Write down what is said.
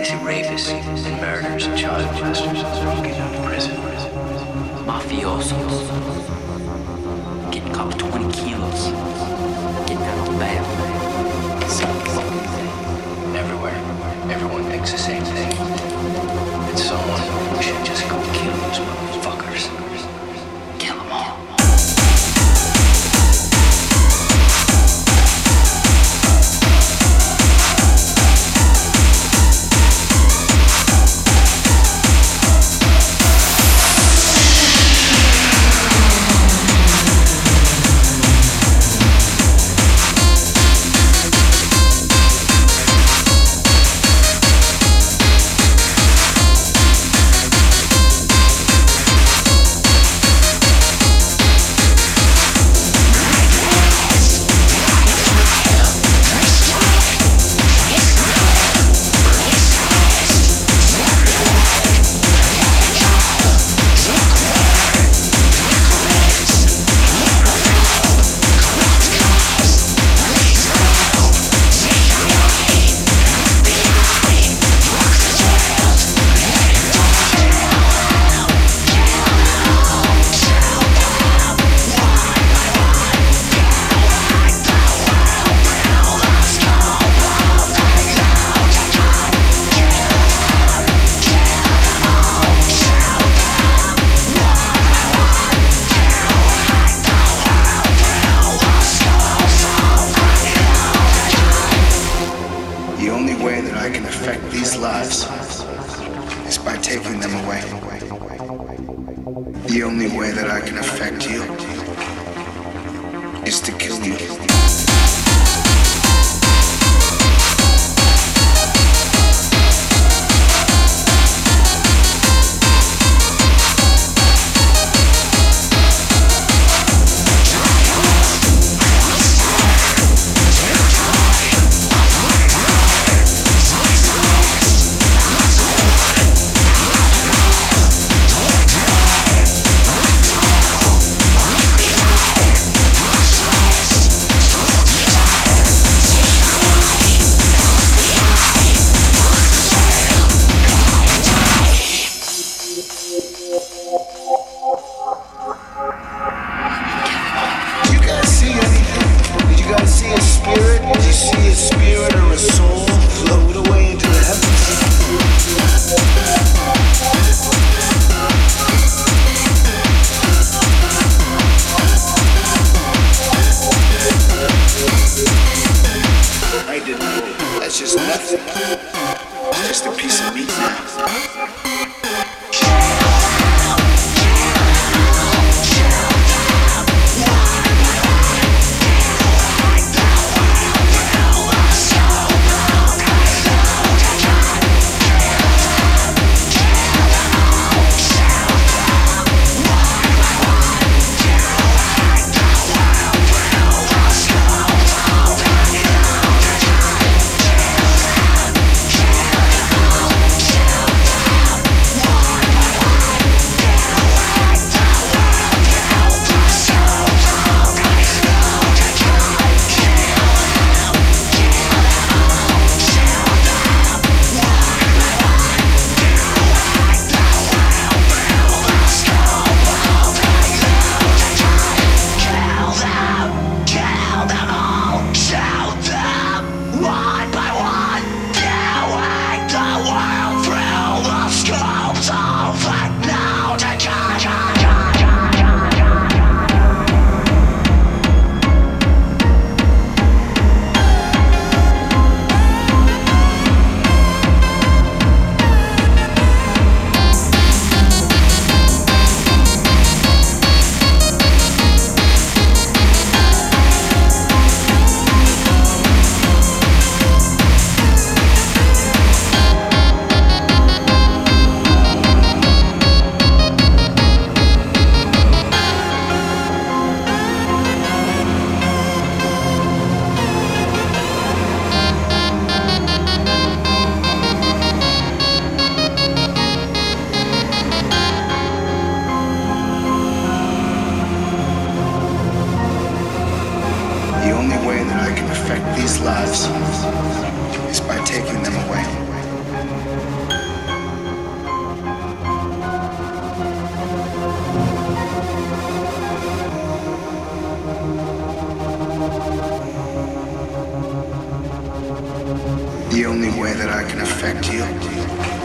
crazy rapists and murderers and child molesters getting out of prison. Mafiosos getting caught 20 kilos, getting out on bail. Same fucking thing. Everywhere. Everyone thinks the same thing. It's someone who should just go kill those motherfuckers. Kill them all. The only way that I can affect you is to kill you. The only way that I can affect you